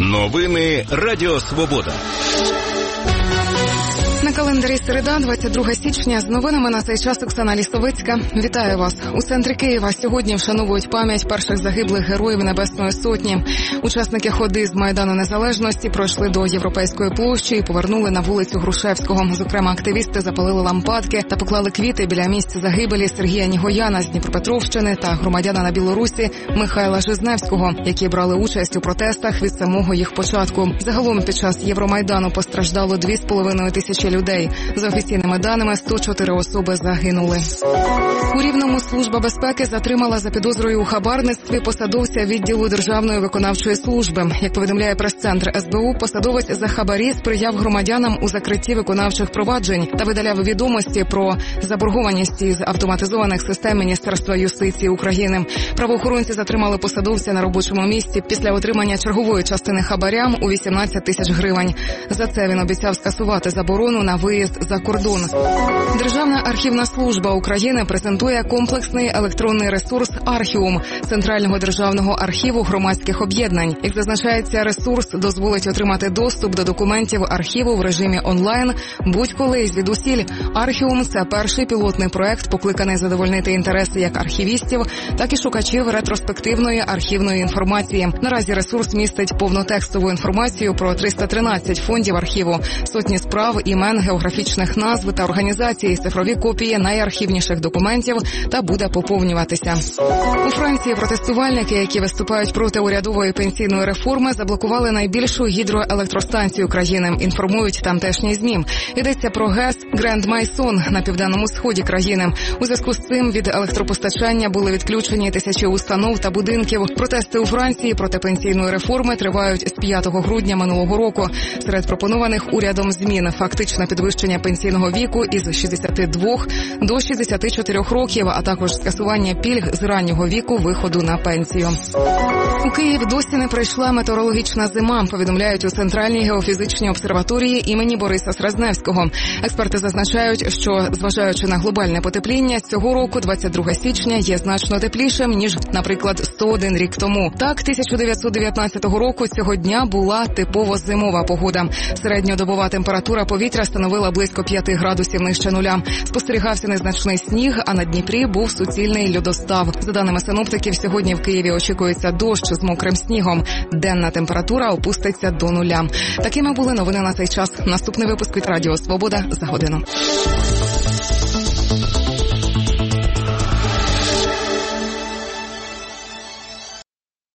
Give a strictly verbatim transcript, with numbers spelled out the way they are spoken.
Новини Радіо Свобода. На календарі середа, двадцять друге січня. З новинами на цей час Оксана Лісовицька. Вітаю вас. У центрі Києва сьогодні вшановують пам'ять перших загиблих героїв Небесної Сотні. Учасники ходи з Майдану Незалежності пройшли до Європейської площі і повернули на вулицю Грушевського. Зокрема, активісти запалили лампадки та поклали квіти біля місця загибелі Сергія Нігояна з Дніпропетровщини та громадянина Білорусі Михайла Жизневського, які брали участь у протестах від самого їх початку. Загалом під час Євромайдану постраждало дві з половиною тисячі людей. За офіційними даними, сто чотири особи загинули. У Рівному Служба безпеки затримала за підозрою у хабарництві посадовця відділу Державної виконавчої служби. Як повідомляє прес-центр ес бе у, посадовець за хабарі сприяв громадянам у закритті виконавчих проваджень та видаляв відомості про заборгованість із автоматизованих систем Міністерства юстиції України. Правоохоронці затримали посадовця на робочому місці після отримання чергової частини хабарям у вісімнадцять тисяч гривень. За це він обіцяв скасувати заборону на виїзд за кордон. Державна архівна служба України презентує комплексний електронний ресурс «Архіум» Центрального державного архіву громадських об'єднань. Як зазначається, ресурс дозволить отримати доступ до документів архіву в режимі онлайн будь-коли і звідусіль. «Архіум» – це перший пілотний проект, покликаний задовольнити інтереси як архівістів, так і шукачів ретроспективної архівної інформації. Наразі ресурс містить повнотекстову інформацію про триста тринадцять фондів архіву, сотні справ, імен, географічних назв та організацій, цифрові копії найархівніших документів та буде поповнюватися. У Франції протестувальники, які виступають проти урядової пенсійної реформи, заблокували найбільшу гідроелектростанцію країни, інформують тамтешні ЗМІ. Йдеться про ГЕС Гранд Майсон на південному сході країни. У зв'язку з цим від електропостачання були відключені тисячі установ та будинків. Протести у Франції проти пенсійної реформи тривають з п'ятого грудня минулого року. Серед пропонованих урядом змін – фактичне підвищення пенсійного віку із шістдесяти двох до шістдесяти чотирьох років, а також скасування пільг з раннього віку виходу на пенсію. У Київ досі не прийшла метеорологічна зима, повідомляють у Центральній геофізичній обсерваторії імені Бориса Срезневського. Експерти зазначають, що, зважаючи на глобальне потепління, цього року, двадцять друге січня, є значно теплішим, ніж, наприклад, сто один рік тому. Так, тисяча дев'ятсот дев'ятнадцятого року цього дня була типово зимова погода. Середньодобова температура повітря становила близько п'яти градусів нижче нуля. Спостерігався незначний сніг, а на Дніпрі був суцільний льодостав. За даними синоптиків, сьогодні в Києві очікується дощ з мокрим снігом. Денна температура опуститься до нуля. Такими були новини на цей час. Наступний випуск від Радіо Свобода за годину.